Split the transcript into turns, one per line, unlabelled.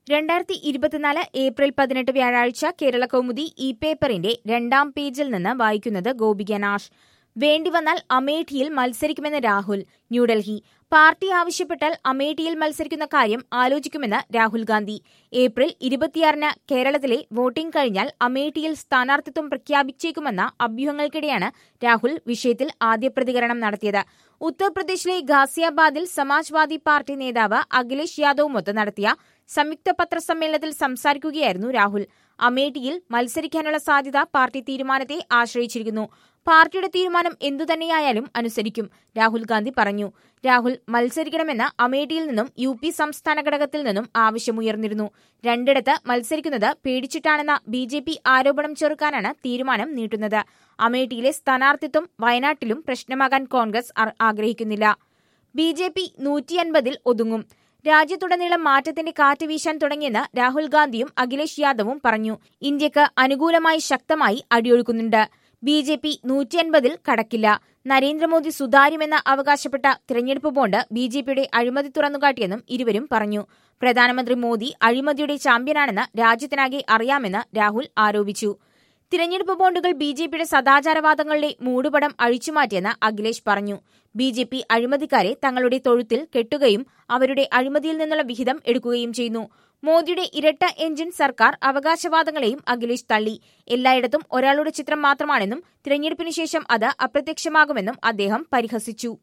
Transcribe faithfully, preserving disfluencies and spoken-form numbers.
രണ്ടായിരത്തി ഇരുപത്തിനാല് ഏപ്രിൽ പതിനെട്ട് വ്യാഴാഴ്ച കേരള കൗമുദി ഇ പേപ്പറിന്റെ രണ്ടാം പേജിൽ നിന്ന് വായിക്കുന്നത് ഗോപിക നാഷ്. വേണ്ടിവന്നാൽ അമേഠിയിൽ മത്സരിക്കുമെന്ന് രാഹുൽ. ന്യൂഡൽഹി. പാർട്ടി ആവശ്യപ്പെട്ടാൽ അമേഠിയിൽ മത്സരിക്കുന്ന കാര്യം ആലോചിക്കുമെന്ന് രാഹുൽ ഗാന്ധി. ഏപ്രിൽ ഇരുപത്തിയാറിന് കേരളത്തിലെ വോട്ടിംഗ് കഴിഞ്ഞാൽ അമേഠിയിൽ സ്ഥാനാർത്ഥിത്വം പ്രഖ്യാപിച്ചേക്കുമെന്ന അഭ്യൂഹങ്ങൾക്കിടെയാണ് രാഹുൽ വിഷയത്തിൽ ആദ്യ പ്രതികരണം നടത്തിയത്. ഉത്തർപ്രദേശിലെ ഗാസിയാബാദിൽ സമാജ്വാദി പാർട്ടി നേതാവ് അഖിലേഷ് യാദവുമൊത്ത് നടത്തിയ സംയുക്ത പത്രസമ്മേളനത്തിൽ സംസാരിക്കുകയായിരുന്നു രാഹുൽ. അമേഠിയിൽ മത്സരിക്കാനുള്ള സാധ്യത പാർട്ടി തീരുമാനത്തെ ആശ്രയിച്ചിരിക്കുന്നു. പാർട്ടിയുടെ തീരുമാനം എന്തുതന്നെയായാലും അനുസരിക്കും, രാഹുൽ ഗാന്ധി പറഞ്ഞു. രാഹുൽ മത്സരിക്കണമെന്ന് അമേഠിയിൽ നിന്നും യു പി സംസ്ഥാന ഘടകത്തിൽ നിന്നും ആവശ്യമുയർന്നിരുന്നു. രണ്ടിടത്ത് മത്സരിക്കുന്നത് പേടിച്ചിട്ടാണെന്ന ബി ജെ പി ആരോപണം ചെറുക്കാനാണ് തീരുമാനം നീട്ടുന്നത്. അമേഠിയിലെ സ്ഥാനാർത്ഥിത്വം വയനാട്ടിലും പ്രശ്നമാകാൻ കോൺഗ്രസ് ആഗ്രഹിക്കുന്നില്ല. ബി ജെ പി നൂറ്റിയൻപതിൽ ഒതുങ്ങും. രാജ്യത്തുടനീളം മാറ്റത്തിന്റെ കാറ്റ് വീശാൻ തുടങ്ങിയെന്ന് രാഹുൽ ഗാന്ധിയും അഖിലേഷ് യാദവും പറഞ്ഞു. ഇന്ത്യക്ക് അനുകൂലമായി ശക്തമായി അടിയൊഴുക്കുന്നുണ്ട്. ബി ജെ പി നൂറ്റിയൻപതിൽ കടക്കില്ല. നരേന്ദ്രമോദി സുതാര്യമെന്ന് അവകാശപ്പെട്ട തിരഞ്ഞെടുപ്പ് ബോണ്ട് ബി ജെ പിയുടെ അഴിമതി തുറന്നുകാട്ടിയെന്നും ഇരുവരും പറഞ്ഞു. പ്രധാനമന്ത്രി മോദി അഴിമതിയുടെ ചാമ്പ്യനാണെന്ന് രാജ്യത്തിനാകെ അറിയാമെന്ന് രാഹുൽ ആരോപിച്ചു. തിരഞ്ഞെടുപ്പ് ബോണ്ടുകൾ ബി ജെ പിയുടെ സദാചാരവാദങ്ങളുടെ മൂടുപടം അഴിച്ചുമാറ്റിയെന്ന് അഖിലേഷ് പറഞ്ഞു. ബി ജെ പി അഴിമതിക്കാരെ തങ്ങളുടെ തൊഴുത്തിൽ കെട്ടുകയും അവരുടെ അഴിമതിയിൽ നിന്നുള്ള വിഹിതം എടുക്കുകയും ചെയ്യുന്നു. മോദിയുടെ ഇരട്ട എഞ്ചിൻ സർക്കാർ അവകാശവാദങ്ങളെയും അഖിലേഷ് തള്ളി. എല്ലായിടത്തും ഒരാളുടെ ചിത്രം മാത്രമാണെന്നും തിരഞ്ഞെടുപ്പിന് ശേഷം അത് അപ്രത്യക്ഷമാകുമെന്നും അദ്ദേഹം പരിഹസിച്ചു.